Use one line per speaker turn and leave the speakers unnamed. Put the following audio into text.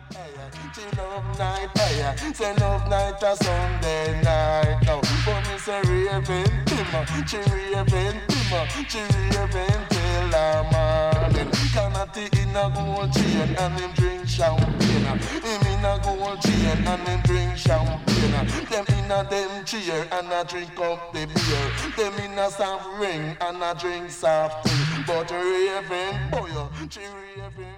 She love night, say love night a Sunday night. Now, but me say raving timmer, she raving timmer, she raving till the morning. Canatty in a gold chain and him drink champagne. Him in a gold chain and him drink champagne. Them in a them cheer and a drink up the beer. Them in a soft ring and a drink soft tea. But raving boy, she raving.